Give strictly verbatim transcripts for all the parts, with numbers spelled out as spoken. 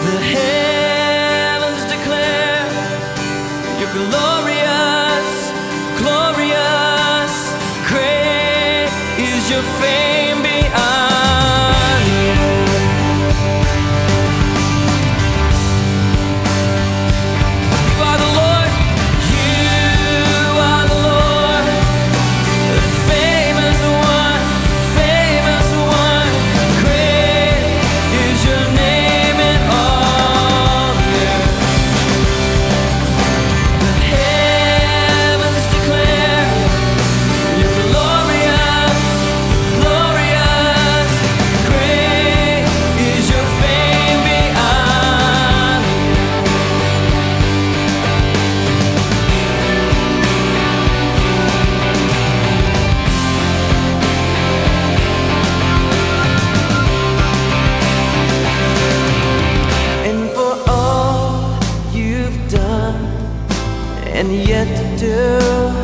The heavens declare you're glorious, glorious. Great is your fame beyond the earth. You are the Lord, you are the Lord, the famous one, famous one. Great is your name in all the earth. The heavens declare you're glorious, glorious. Great is your fame beyond the earth. And for all you've done and yet to do,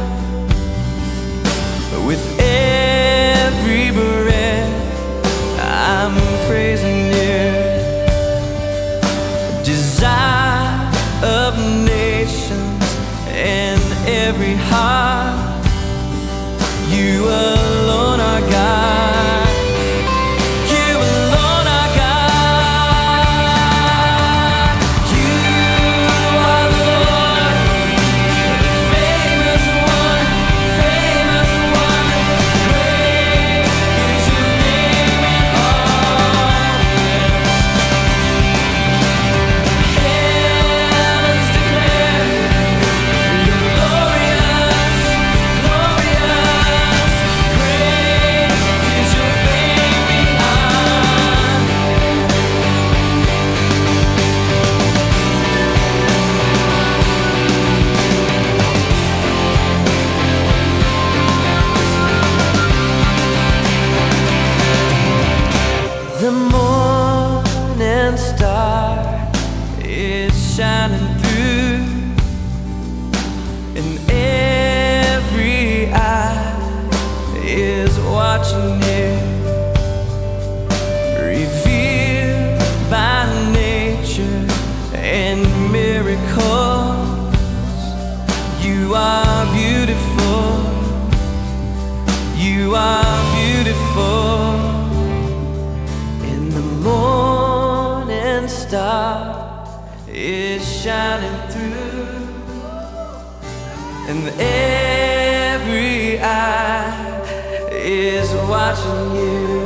with every breath I'm praising you. Desire of nations and every heart, you alone are God. You alone are God. You are the Lord, famous one, famous one. Great is your name in all the earth. Heavens declare you're glorious, glorious. Great is your fame beyond the earth. The morning star is shining through, and every eye is watching you. Revealed by nature and miracles, you are beautiful. You are beautiful. And the morning star is shining through, and every eye is watching you.